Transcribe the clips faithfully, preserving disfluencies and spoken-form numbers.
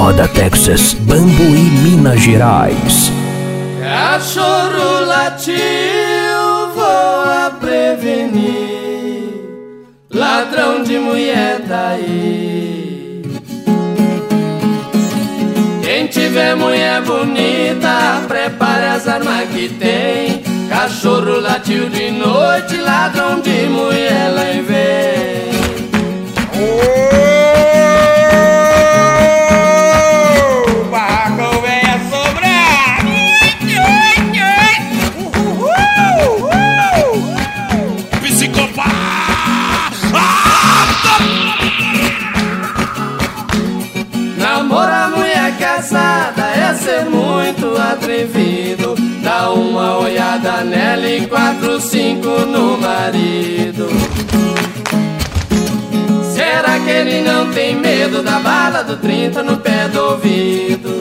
Roda Texas, Bambuí, Minas Gerais. Cachorro latiu, vou a prevenir, ladrão de mulher tá aí. Quem tiver mulher bonita, prepare as armas que tem. Cachorro latiu de noite, ladrão de mulher lá e vem. O barraco vem a sobrar. Psicopata. Namorar mulher casada é ser muito atrevido. Dá uma olhada nela e quatro, cinco no marido. Será que ele não tem medo da bala do trinta no pé do ouvido?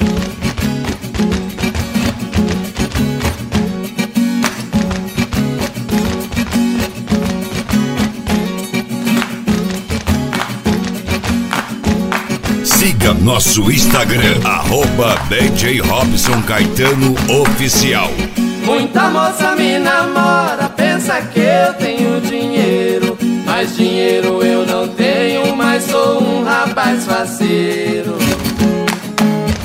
Siga nosso Instagram, arroba B J Robson Caetano Oficial. Muita moça me namora, pensa que eu tenho dinheiro. Mas dinheiro eu não tenho, mas sou um rapaz faceiro.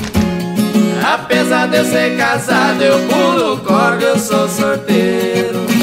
Apesar de eu ser casado, eu pulo corda, eu sou sorteiro.